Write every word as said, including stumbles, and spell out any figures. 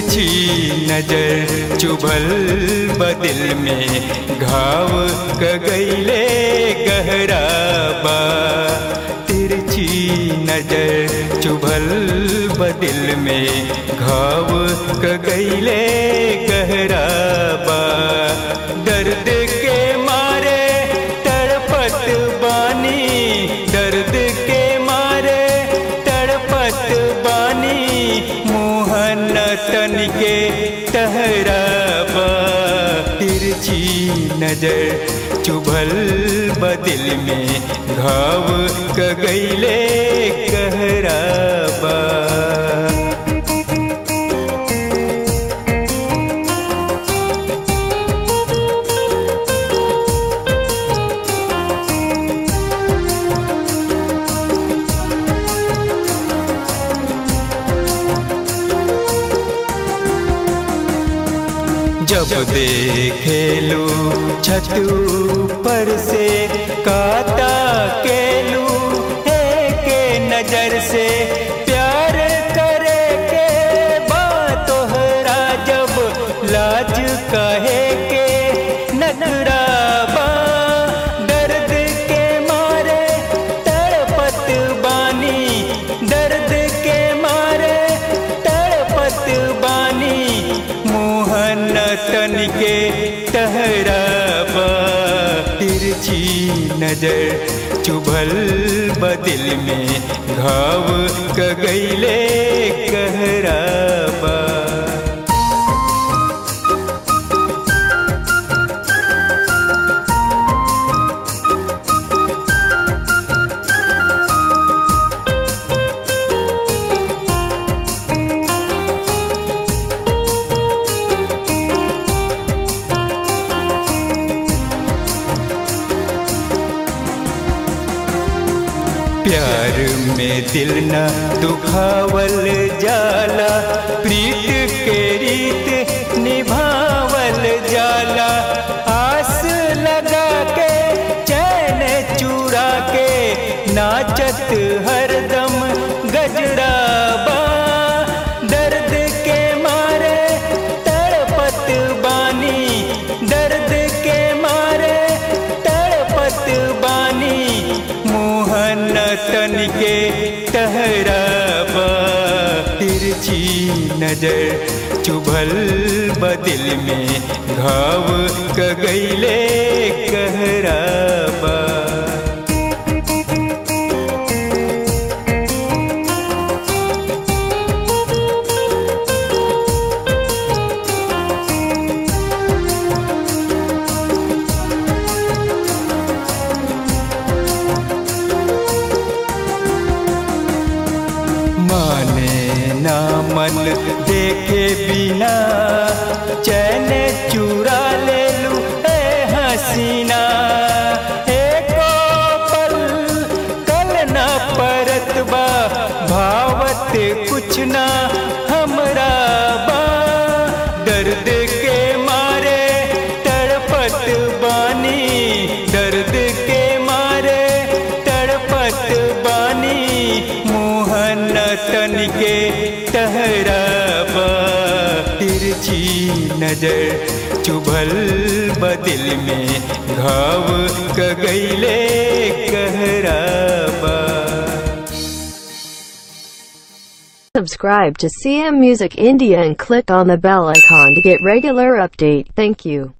तिरछी नजर चुभल बदिल में घाव कगैले गहरा बा। तिरछी नजर चुभल बदिल में घाव कगैले गहरा बा। दर्द के मारे तड़पत बानी, दर्द के मारे तड़पत बानी, मोहन तन के टहराबा। तिरछी नजर चुभल बदिल में घाव कगैले कहराबा। जब देखेलू छत पर से काता केलू के नजर से, प्यार करे के बात तोहरा जब लाज कहे के नखराबा। दर्द के मारे तड़पत बानी, दर्द के मारे तड़पत बानी, मोहन तन के टहराबा। तिरछी नजर चुभल बदिल में घाव कगैले कहराबा। प्यार में दिल न दुखावल जाला, प्रीत के रीत निभावल जाला। आस लगा के चैन चुरा के नाचत हरदम गजराबा। दर्द के मारे तड़पत बानी, दर्द के मारे तड़पत बानी, मोहन तन के टहराबा। तिरछी नजर चुभल बदिल में घाव कगैले कहराबा। माने ना मन देखे बिना चैन चुरा ले लू ए हसीना। एको पल कल ना परत बा, भावत कुछ ना हमरा बा। दर्द के मारे तड़पत बानी, दर्द के मारे तड़पत बानी, मोहन तन के टहराबा। तिरछी नजर चुभल बदिल में घाव कगैले कहराबा। Subscribe to C M Music India and click on the bell icon to get regular update. Thank you.